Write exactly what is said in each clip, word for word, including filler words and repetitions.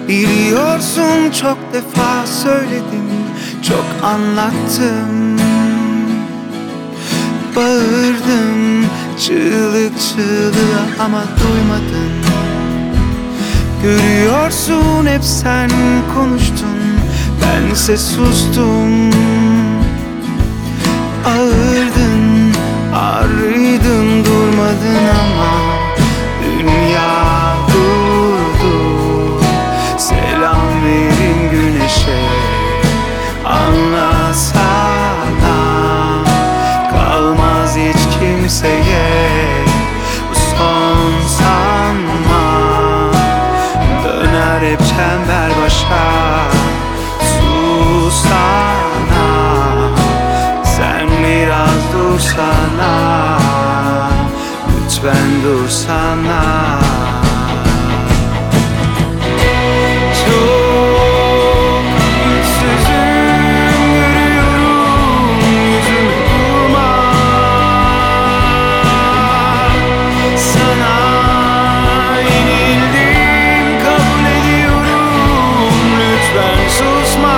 Biliyorsun çok defa söyledim, çok anlattım. Bağırdım çığlık çığlığa ama duymadın. Görüyorsun hep sen konuştun, bense sustum. Ağırdın, ağrıydın, durmadın ama dünya durdu. Selam verin güneşe, anlasana. Kalmaz hiç kimseye bu son sanma. Döner hep çember başa, susana. Sen biraz dursana, lütfen dursana. Çok güçsüzüm, görüyorum yüzümü vurma. Sana yenildim, kabul ediyorum, lütfen susma.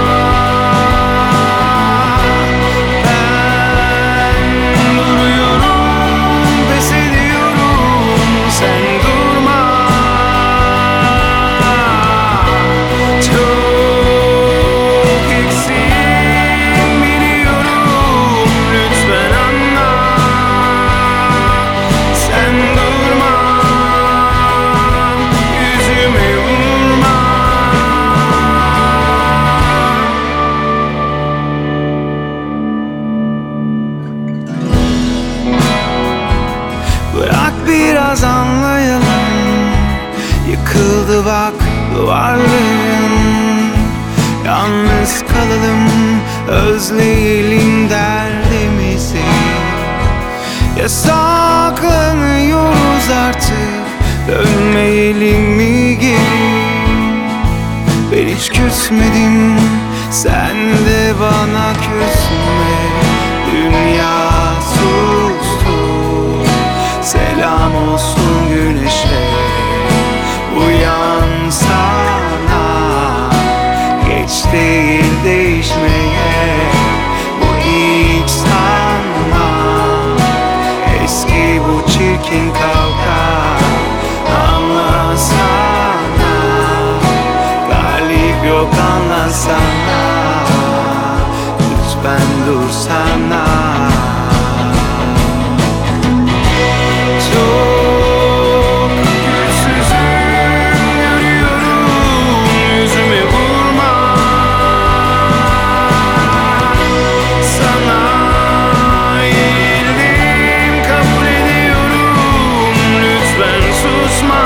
Bırak biraz anlayalım, yıkıldı bak duvarlarım. Yalnız kalalım, özleyelim derdimizi. Yasaklanıyoruz artık, dönmeyelim mi geri? Ben hiç küsmedim, sen de bana küsme. Dünya sustu, selam olsun güneşe. Uyansana, geç değil değişmeye. Bu ilk sanma, eski bu çirkin kavga. Anlasana, galip yok anlasana. Lütfen dursana. Çok güçsüzüm, görüyorum yüzüme vurma. Sana yenildim, kabul ediyorum, lütfen susma.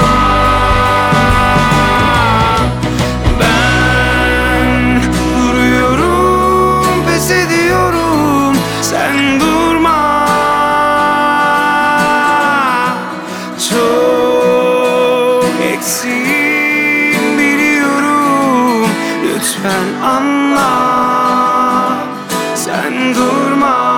Ben duruyorum, pes ediyorum, sen durma. Çok eksiğim biliyorum, lütfen anla. Sen durma.